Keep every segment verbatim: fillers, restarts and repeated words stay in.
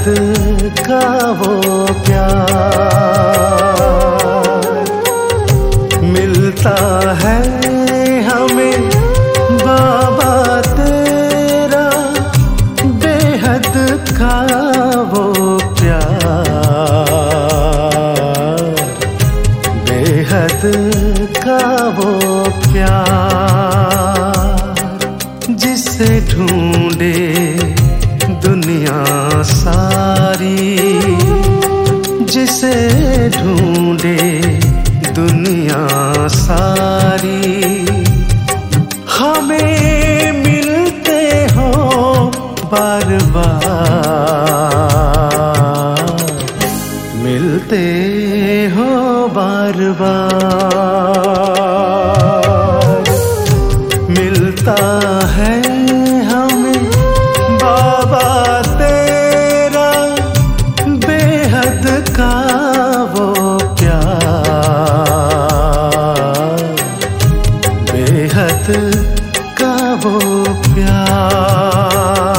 का वो प्यार मिलता है हमें बाबा तेरा, बेहद का वो प्यार, बेहद का वो प्यार जिसे ढूंढे दुनिया सारी, जिसे ढूंढे दुनिया सारी, हमें मिलते हो बार बार, मिलते हो बार बार। मिलता है हमें बाबा तेरा, बेहद का वो प्यार, बेहद का वो प्यार।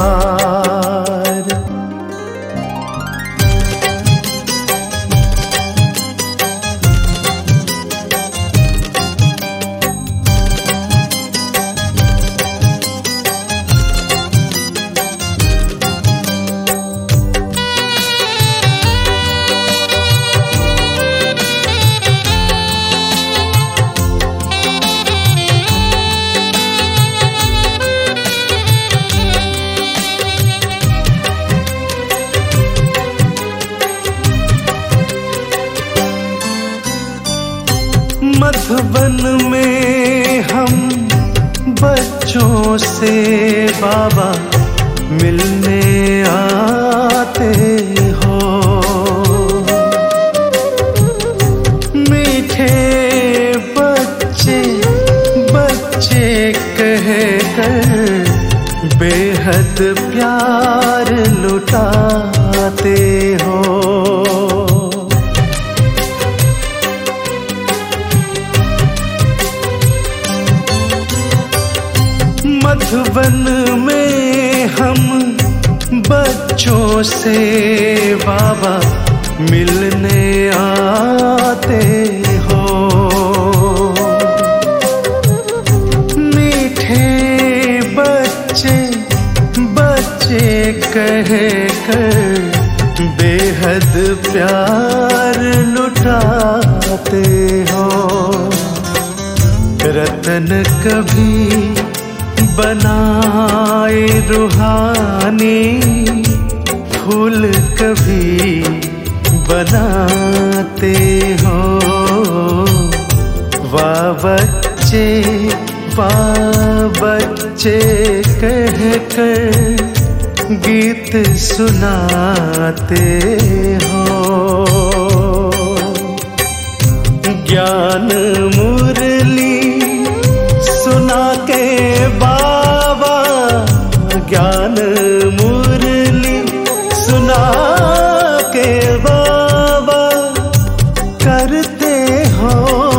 मधुबन में हम बच्चों से बाबा मिलने आते हो, मीठे बच्चे बच्चे कहकर बेहद प्यार लुटाते हो। मधुबन में हम बच्चों से बाबा मिलने आते हो, मीठे बच्चे बच्चे कहकर बेहद प्यार लुटाते हो। रतन कभी बनाए रूहानी, फूल कभी बनाते हो। वाह बच्चे वाह बच्चे कहकर गीत सुनाते हो। ज्ञान मुरली सुना के बाबा, ज्ञान मुरली सुना के बाबा करते हो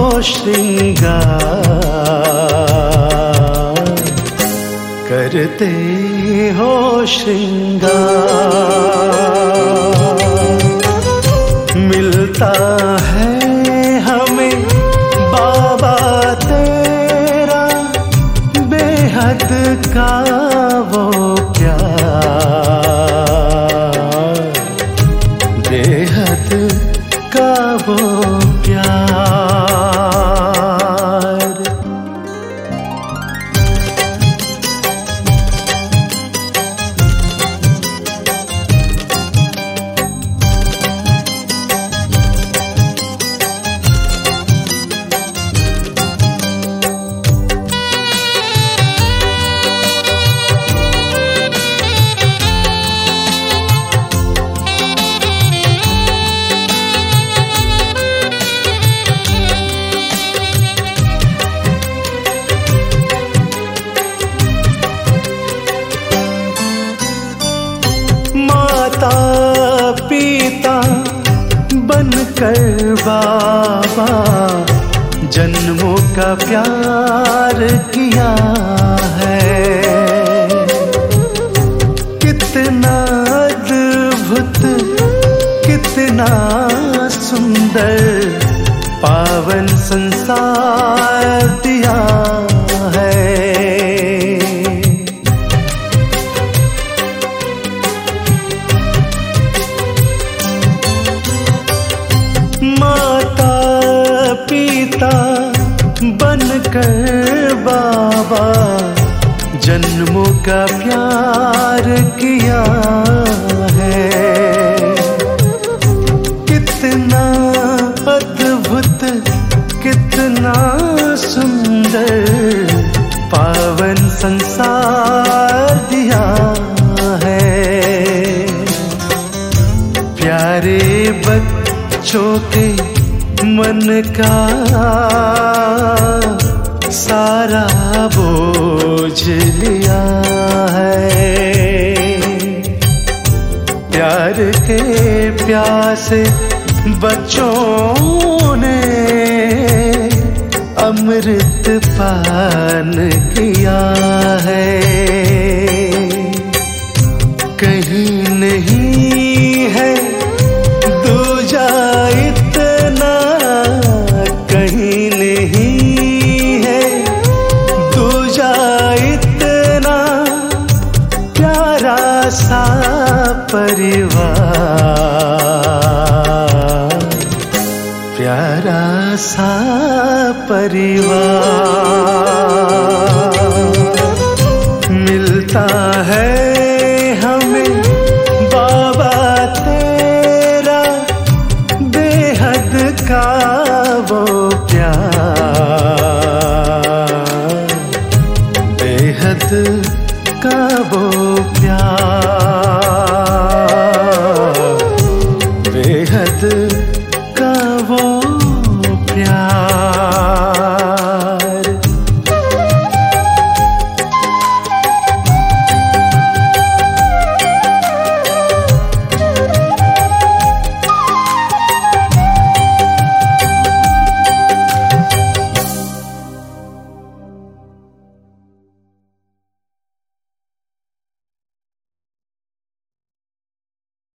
श्रृंगार, करते हो श्रृंगार। मिलता है हमें बाबा तेरा, बेहद का वो प्यार, बेहद का वो प्यार। माता पिता बनकर बाबा जन्मों का प्यार किया है। कितना अद्भुत कितना सुंदर पावन संसार दिया है। माता पिता बनकर बाबा जन्मों का प्यार किया है। कितना अद्भुत कितना सुंदर पावन संसार दिया है। प्यारे बच्चों के मन का सारा बोझ लिया है। प्यार के प्यासे बच्चों ने अमृत पान किया है। कहीं नहीं है दूजा इतना, कहीं नहीं है दूजा इतना प्यारा सा परिवार, प्यारा सा परिवार। मिलता है हमें बाबा तेरा बेहद का वो प्यार, बेहद का वो प्यार, बेहद